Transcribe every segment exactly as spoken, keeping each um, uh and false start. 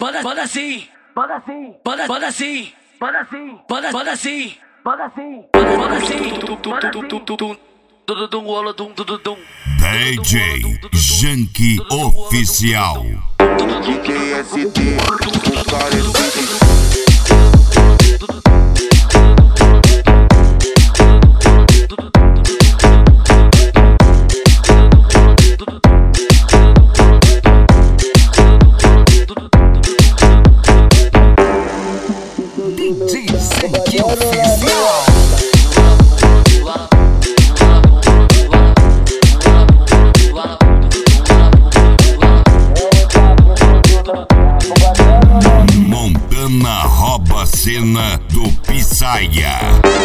Bota, bota assim, bota assim, bota, bota assim, bota assim, bota, bota assim, bota assim, bota, bota assim, bota assim. D J Janky Oficial. D J S D, o cara é D J Janky Oficial. Montana rouba a cena do Pisaia.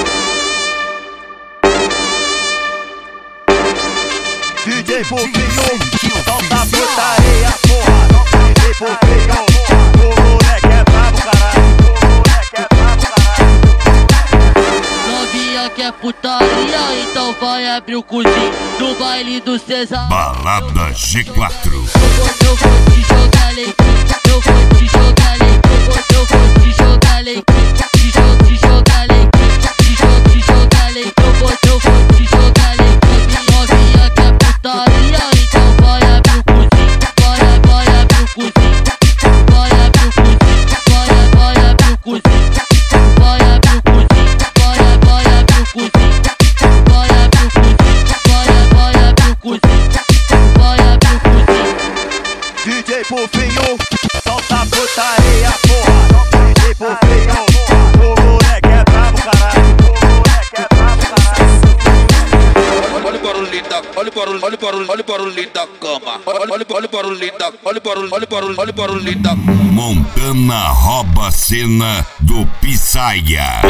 D J Fofinho, solta a putaria, porra. D J Fofinho, o moleque é brabo, caralho. O moleque é brabo, caralho. Novinha quer putaria, então vai abrir o cozinho no baile do César. Balada G quatro. Eu vou, eu vou te jogar leitinho, eu vou te jogar leitinho, eu vou te jogar leitinho, te jogo, te jogar leitinho, te jogo, te jogar leitinho, eu vou, eu vou te jogar leitinho. Novinha quer putaria, então vai abrir o cozinho, vai, vai abrir o cozinho, vai abrir o cozinho, vai, vai abrir o cozinho, vai abrir o cozinho, vai, vai abrir o cozinho, vai abrir o cozinho, vai, vai abrir o cozinho, vai abrir o cozinho. D J Fofinho, solta a putaria, porra. D J Fofinho, o moleque é brabo, caralho. O moleque é brabo, caralho. Olha o barulho da, olha o barulho, olha o barulho, olha o barulho da cama. Olha, olha, olha o barulho da, olha o barulho, olha o barulho, olha o barulho da. Montana rouba a cena do Pisaia.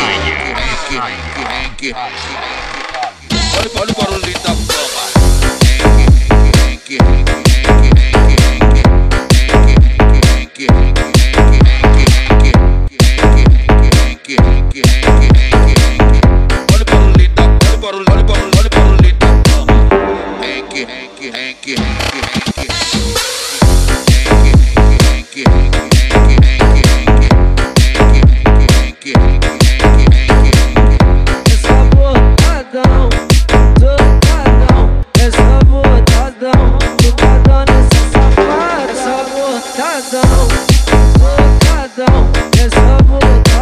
Olha, olha o barulho da cama. Botadão, botadão, essa botadão.